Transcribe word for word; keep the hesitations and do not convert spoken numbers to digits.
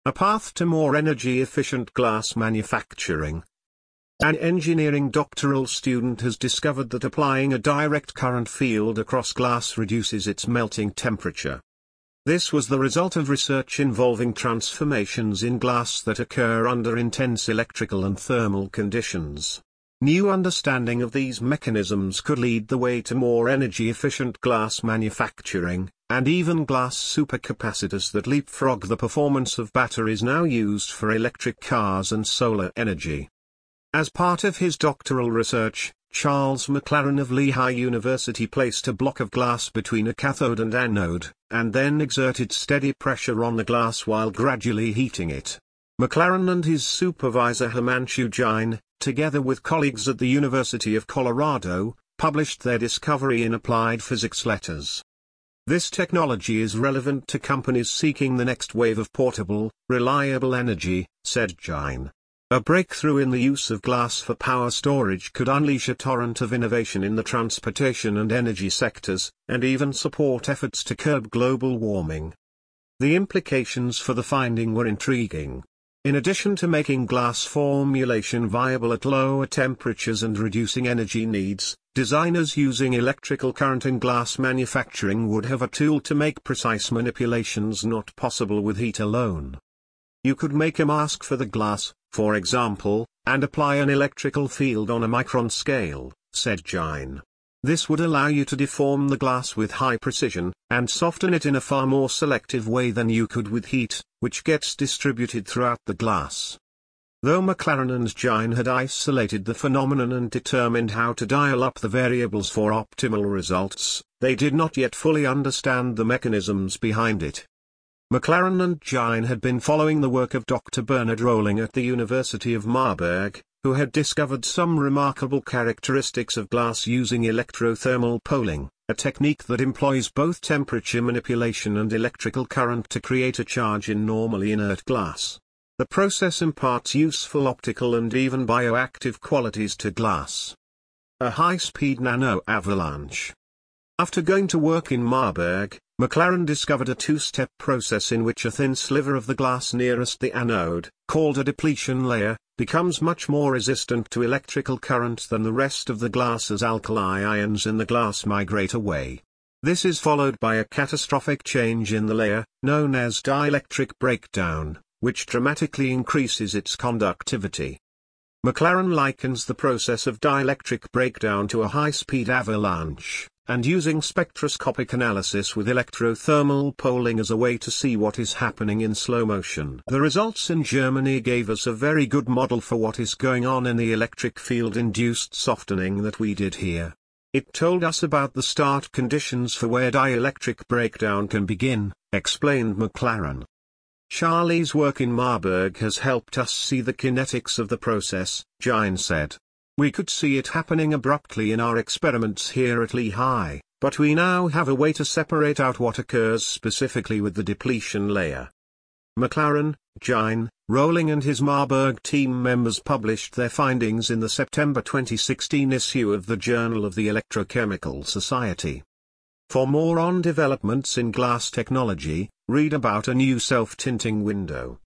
A path to more energy-efficient glass manufacturing. An engineering doctoral student has discovered that applying a direct current field across glass reduces its melting temperature. This was the result of research involving transformations in glass that occur under intense electrical and thermal conditions. New understanding of these mechanisms could lead the way to more energy-efficient glass manufacturing, and even glass supercapacitors that leapfrog the performance of batteries now used for electric cars and solar energy. As part of his doctoral research, Charles McLaren of Lehigh University placed a block of glass between a cathode and anode, and then exerted steady pressure on the glass while gradually heating it. McLaren and his supervisor Himanshu Jain, together with colleagues at the University of Colorado, published their discovery in Applied Physics Letters. This technology is relevant to companies seeking the next wave of portable, reliable energy, said Jain. A breakthrough in the use of glass for power storage could unleash a torrent of innovation in the transportation and energy sectors, and even support efforts to curb global warming. The implications for the finding were intriguing. In addition to making glass formulation viable at lower temperatures and reducing energy needs, designers using electrical current in glass manufacturing would have a tool to make precise manipulations not possible with heat alone. You could make a mask for the glass, for example, and apply an electrical field on a micron scale, said Jain. This would allow you to deform the glass with high precision, and soften it in a far more selective way than you could with heat, which gets distributed throughout the glass. Though McLaren and Jain had isolated the phenomenon and determined how to dial up the variables for optimal results, they did not yet fully understand the mechanisms behind it. McLaren and Jain had been following the work of Doctor Bernard Rolling at the University of Marburg, who had discovered some remarkable characteristics of glass using electrothermal poling, a technique that employs both temperature manipulation and electrical current to create a charge in normally inert glass. The process imparts useful optical and even bioactive qualities to glass. A high-speed nano-avalanche. After going to work in Marburg, McLaren discovered a two-step process in which a thin sliver of the glass nearest the anode, called a depletion layer, becomes much more resistant to electrical current than the rest of the glass as alkali ions in the glass migrate away. This is followed by a catastrophic change in the layer, known as dielectric breakdown, which dramatically increases its conductivity. McLaren likens the process of dielectric breakdown to a high-speed avalanche, and using spectroscopic analysis with electrothermal poling as a way to see what is happening in slow motion. The results in Germany gave us a very good model for what is going on in the electric field-induced softening that we did here. It told us about the start conditions for where dielectric breakdown can begin, explained McLaren. Charlie's work in Marburg has helped us see the kinetics of the process, Jain said. We could see it happening abruptly in our experiments here at Lehigh, but we now have a way to separate out what occurs specifically with the depletion layer. McLaren, Jain, Rolling and his Marburg team members published their findings in the September twenty sixteen issue of the Journal of the Electrochemical Society. For more on developments in glass technology, read about a new self-tinting window.